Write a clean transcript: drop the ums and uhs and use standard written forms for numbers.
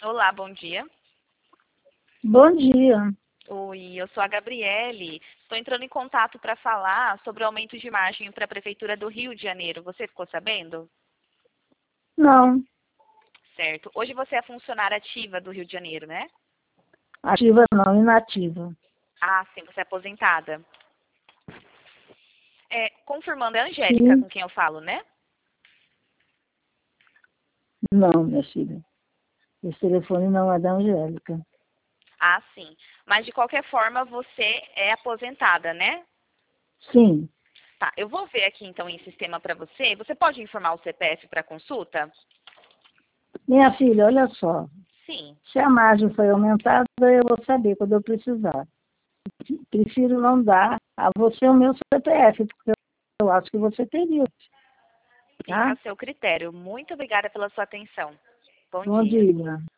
Olá, bom dia. Bom dia. Oi, eu sou a Gabriele. Estou entrando em contato para falar sobre o aumento de margem para a Prefeitura do Rio de Janeiro. Você ficou sabendo? Não, Certo. Hoje você é funcionária ativa do Rio de Janeiro, né? ativa não, inativa. Ah, sim, você é aposentada. Confirmando, é a Angélica Sim, com quem eu falo, né? não, minha filha. Esse telefone não é da Angélica. Ah, sim. Mas de qualquer forma, você é aposentada, né? Sim. Tá, eu vou ver aqui então em sistema para você. Você pode informar o CPF para consulta? Minha filha, olha só. Sim. Se a margem foi aumentada, eu vou saber quando eu precisar. Prefiro não dar a você o meu CPF, porque eu acho que você teria, Fica tá? a seu critério. Muito obrigada pela sua atenção. Bom Bom dia. dia.